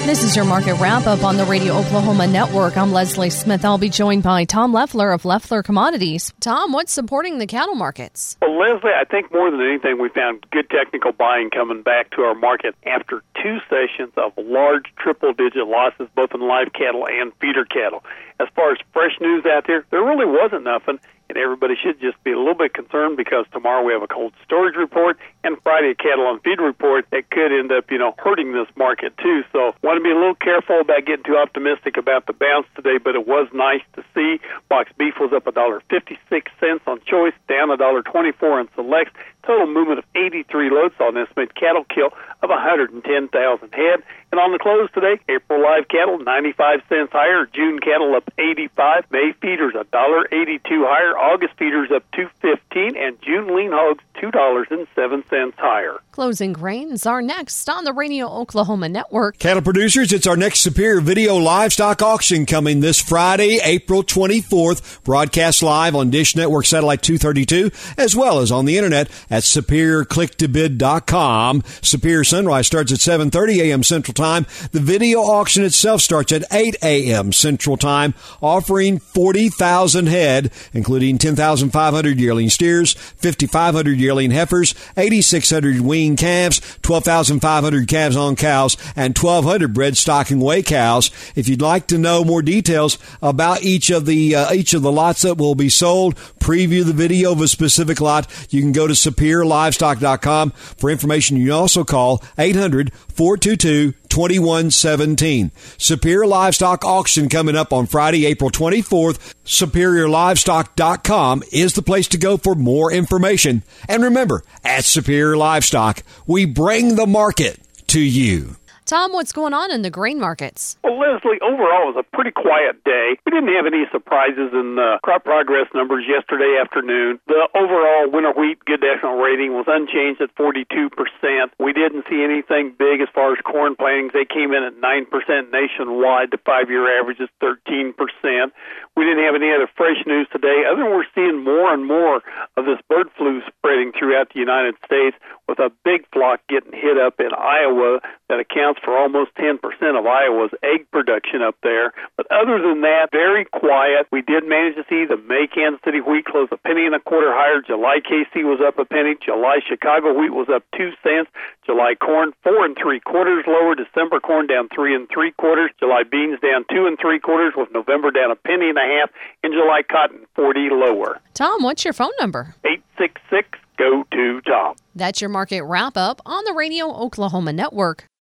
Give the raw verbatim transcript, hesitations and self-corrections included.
This is your market wrap-up on the Radio Oklahoma Network. I'm Leslie Smith. I'll be joined by Tom Leffler of Leffler Commodities. Tom, what's supporting the cattle markets? Well, Leslie, I think more than anything, we found good technical buying coming back to our market after two sessions of large triple-digit losses, both in live cattle and feeder cattle. As far as fresh news out there, there really wasn't nothing. And everybody should just be a little bit concerned because tomorrow we have a cold storage report and Friday a cattle on feed report that could end up, you know, hurting this market too. So want to be a little careful about getting too optimistic about the bounce today, but it was nice to see. Box beef was up one dollar and fifty-six cents on choice, down one dollar and twenty-four cents on selects. Total movement of eighty-three loads on this made cattle kill of one hundred ten thousand head. And on the close today, April live cattle ninety-five cents higher, June cattle up eighty-five, May feeders one dollar and eighty-two higher, August feeders up two dollars and fifteen cents, and June lean hogs two dollars and seven cents higher. Closing grains are next on the Radio Oklahoma Network. Cattle producers, it's our next Superior Video Livestock Auction coming this Friday, April twenty-fourth. Broadcast live on Dish Network Satellite two thirty-two, as well as on the internet at superior click to bid dot com. Superior Sunrise starts at seven thirty a.m. Central Time. The video auction itself starts at eight a.m. Central Time, offering forty thousand head, including ten thousand five hundred yearling steers, five thousand five hundred yearling heifers, eight thousand six hundred wean calves, twelve thousand five hundred calves on cows, and twelve hundred bred stock and weigh cows. If you'd like to know more details about each of the uh, each of the lots that will be sold, preview the video of a specific lot, you can go to superior livestock dot com for information. You can also call eight hundred, four two two, two one one seven. Superior Livestock Auction coming up on Friday, April twenty-fourth. superior livestock dot com is the place to go for more information. And remember, at Superior Livestock, we bring the market to you. Tom, what's going on in the grain markets? Well, Leslie, overall it was a pretty quiet day. We didn't have any surprises in the crop progress numbers yesterday afternoon. The overall winter wheat good national rating was unchanged at forty-two percent. We didn't see anything big as far as corn plantings. They came in at nine percent nationwide. The five-year average is thirteen percent. We didn't have any other fresh news today, other than we're seeing more and more of this bird flu spreading throughout the United States, with a big flock getting hit up in Iowa that accounts for almost ten percent of Iowa's egg production up there. But other than that, very quiet. We did manage to see the May Kansas City wheat close a penny and a quarter higher. July K C was up a penny. July Chicago wheat was up two cents. July corn four and three quarters lower. December corn down three and three quarters. July beans down two and three quarters, with November down a penny and a half. And July cotton forty lower. Tom, what's your phone number? eight six six, go to Tom. That's your market wrap-up on the Radio Oklahoma Network.